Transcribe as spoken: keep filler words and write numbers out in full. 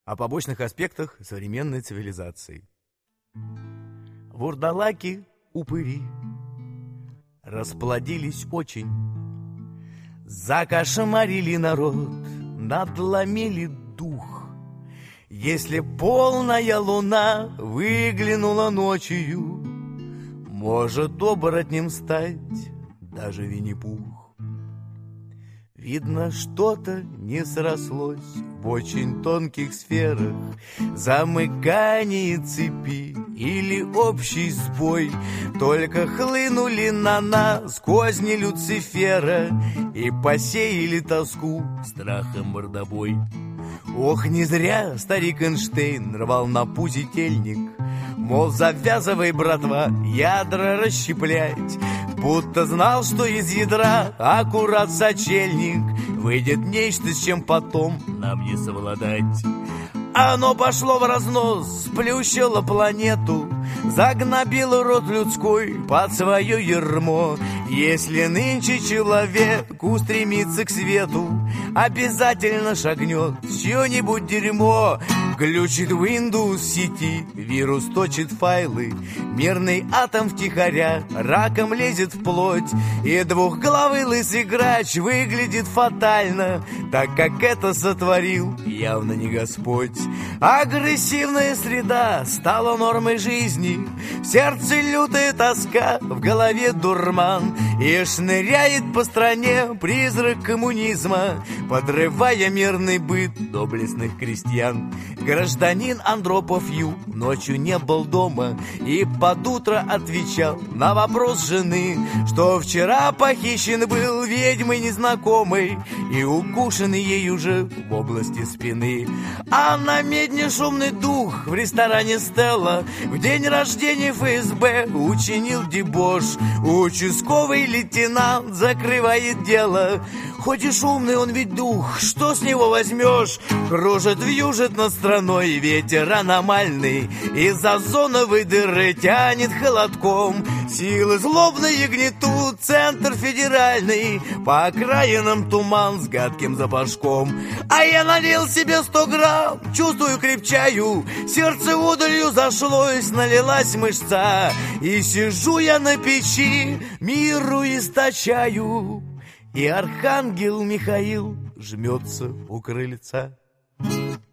о побочных аспектах современной цивилизации. Вурдалаки, упыри расплодились очень, закошмарили народ, надломили дух. Если полная луна выглянула ночью, может оборотнем стать даже Винни-Пух. Видно, что-то не срослось в очень тонких сферах, замыкание цепи или общий сбой. Только хлынули на нас козни Люцифера и посеяли тоску страхом мордобой. Ох, не зря старик Эйнштейн рвал на пузе тельник, мол, завязывай, братва, ядра расщеплять. Будто знал, что из ядра аккурат сочельник выйдет нечто, с чем потом нам не совладать. Оно пошло в разнос, сплющило планету, загнобило род людской под свое ярмо. Если нынче человек устремится к свету, обязательно шагнет в чье-нибудь дерьмо. Глючит Windows сети, вирус точит файлы, мирный атом втихаря раком лезет в плоть. И двухглавый лысый грач выглядит фатально, так как это сотворил явно не Господь. Агрессивная среда стала нормой жизни, в сердце лютая тоска, в голове дурман. И шныряет по стране призрак коммунизма, подрывая мирный быт доблестных крестьян. Гражданин Андропов Ю ночью не был дома и под утро отвечал на вопрос жены, что вчера похищен был ведьмой незнакомой и укушен ей уже в области спины. А на медне шумный дух в ресторане Стелла в день рождения эф эс бэ учинил дебош. Участковый лейтенант закрывает дело. Хоть и шумный он ведь дух, что с него возьмешь? Кружит, вьюжит над страной ветер аномальный, из озоновой дыры тянет холодком. Силы злобные гнетут центр федеральный, по окраинам туман с гадким запашком. А я налил себе сто грамм, чувствую, крепчаю, сердце удалью зашлось, налилась мышца. И сижу я на печи, миру источаю, и архангел Михаил жмется у крыльца.